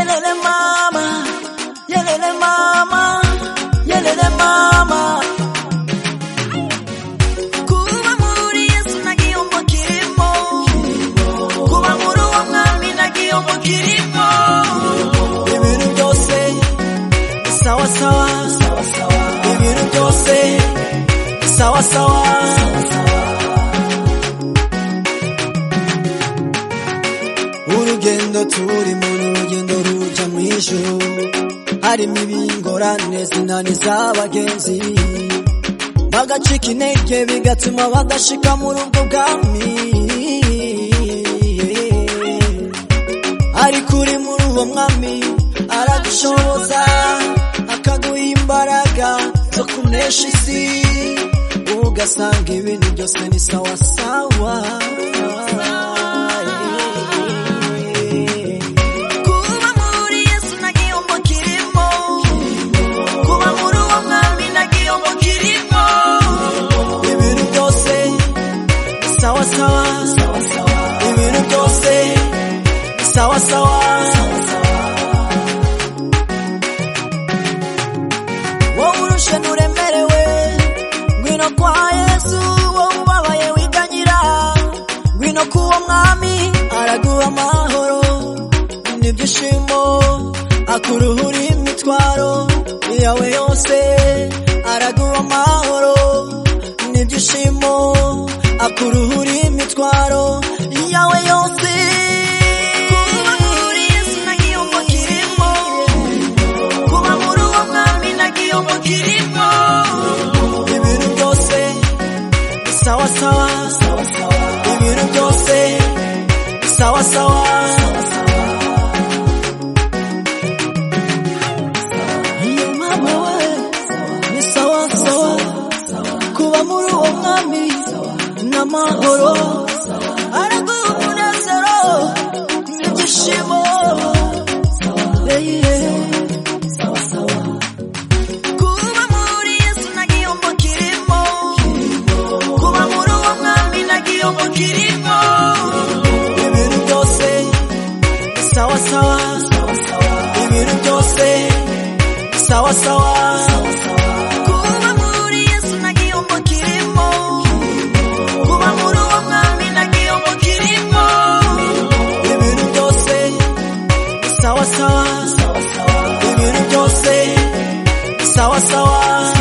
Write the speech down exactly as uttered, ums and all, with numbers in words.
Yelele mama, yelele mama, yelele mama. Kuba muri Yesu nagiyombo kirimo, kuba muri uwo mwami nagiyombo kirimo. Ibintu byose sawa sawa, ibintu byose sawa sawa. Urugendo turimo n'urugendo ruja mw'ijuru, harimo ibingorane zinani z'abagenzi, bagacika intege bigatuma badashika muri ubwo bwami. Ariko uri muri uwo mwami aragushoboza, akaguha imbaraga zo kunesha isi, ugasanga ibintu byose ni sawa sawa. Sawa sawa, ibintu byose sawa sawa. Wowe urushe nuremerewe, ngwino kwa Yesu. Wowe ubabaye wiganyira, ngwino kuwo mwami araguha amahoro n'ibyishimo, akuruhura imitwaro yawe yose. Araguha amahoro n'ibyishimo, akuruhura imitwaro yawe yose. Kuba muri Yesu nagiyombo kirimo, kuba muri uwo mwami nagiyombo kirimo. Ibintu byose sawa sawa, ibintu byose sawa sawa. Iyo mama we ni sawa sawa, kuba muri uwo mwami n'amahoro, araguha umunezero n'ibyishimo. Kuba muri Yesu nagiyombo kirimo, kuba muri uwo mwami nagiyombo kirimo. Ibintu byose sawa sawa, ibintu byose sawa sawa. Kuba muri Yesu nagiyombo kirimo, kuba muri uwo mwami nagiyombo kirimo. Ibintu byose sawa sawa, ibintu byose sawa sawa.